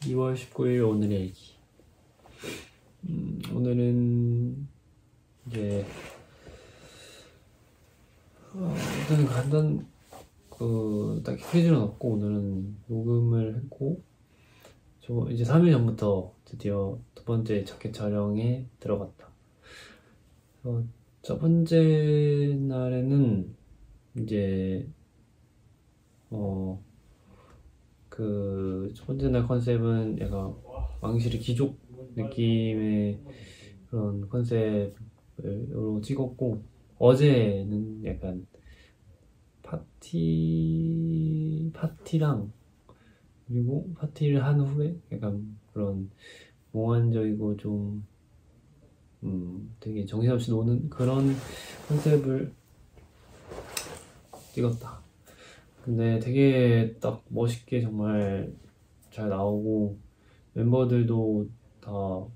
2월 19일 오늘의 일기. 오늘은 이제 일단 간단 딱히 퀴즈는 없고 오늘은 녹음을 했고 저 이제 3일 전부터 드디어 두 번째 자켓 촬영에 들어갔다. 첫 번째 날에는 이제 첫 번째 날 컨셉은 약간 왕실의 귀족 느낌의 그런 컨셉으로 찍었고, 어제는 약간 파티랑 그리고 파티를 한 후에 약간 그런 몽환적이고 좀 되게 정신없이 노는 그런 컨셉을 찍었다. 근데 되게 딱 멋있게 정말 잘 나오고 멤버들도 다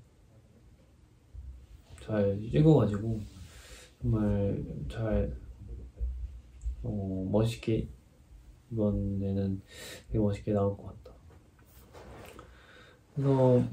잘 찍어가지고 정말 잘 멋있게 이번에는 되게 멋있게 나올 것 같다. 그래서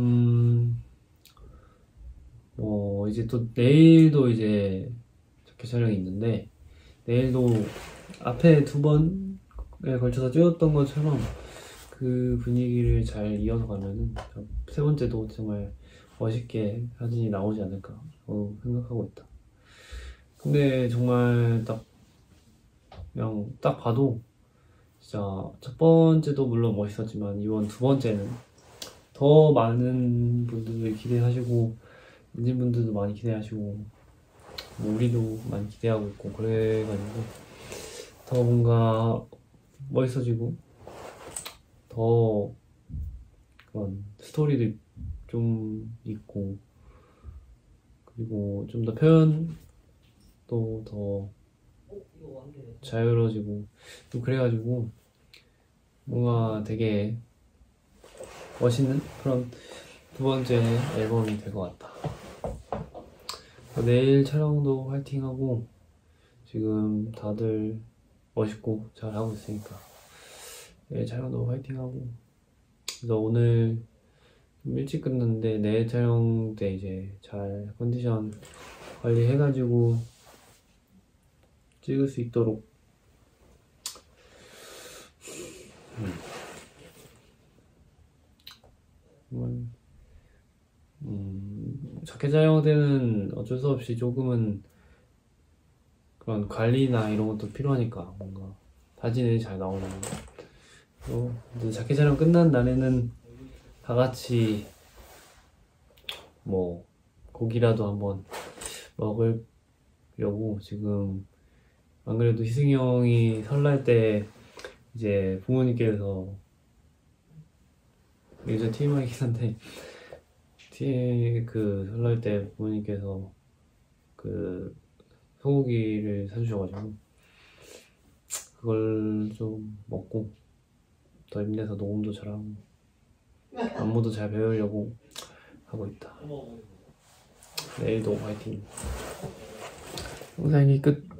이제 또 내일도 이제 자켓 촬영이 있는데, 내일도 앞에 두 번에 걸쳐서 찍었던 것처럼 그 분위기를 잘 이어서 가면은 세 번째도 정말 멋있게 사진이 나오지 않을까 생각하고 있다. 근데 정말 그냥 딱 봐도 진짜 첫 번째도 물론 멋있었지만 이번 두 번째는 더 많은 분들이 기대하시고 엔진분들도 많이 기대하시고 우리도 많이 기대하고 있고 그래가지고 더 뭔가 멋있어지고 더 그런 스토리도 좀 있고 그리고 좀 더 표현도 더 자유로워지고 또 그래가지고 뭔가 되게 멋있는 그런 두 번째 앨범이 될 것 같다. 내일 촬영도 화이팅하고 지금 다들 멋있고 잘하고 있으니까 내일 촬영도 화이팅하고, 그래서 오늘 좀 일찍 끝났는데 내일 촬영 때 이제 잘 컨디션 관리해가지고 찍을 수 있도록 자켓 촬영 때는 어쩔 수 없이 조금은 그런 관리나 이런 것도 필요하니까 뭔가 사진이 잘 나오는 거. 근데 자켓 촬영 끝난 날에는 다 같이 고기라도 한번 먹으려고 지금, 안 그래도 희승이 형이 설날 때 이제 부모님께서, 예전 TMI이긴 한데 설날 때 부모님께서 소고기를 사주셔가지고 그걸 좀 먹고 더 힘내서 녹음도 잘하고 안무도 잘 배우려고 하고 있다. 내일도 화이팅. 영상이 끝.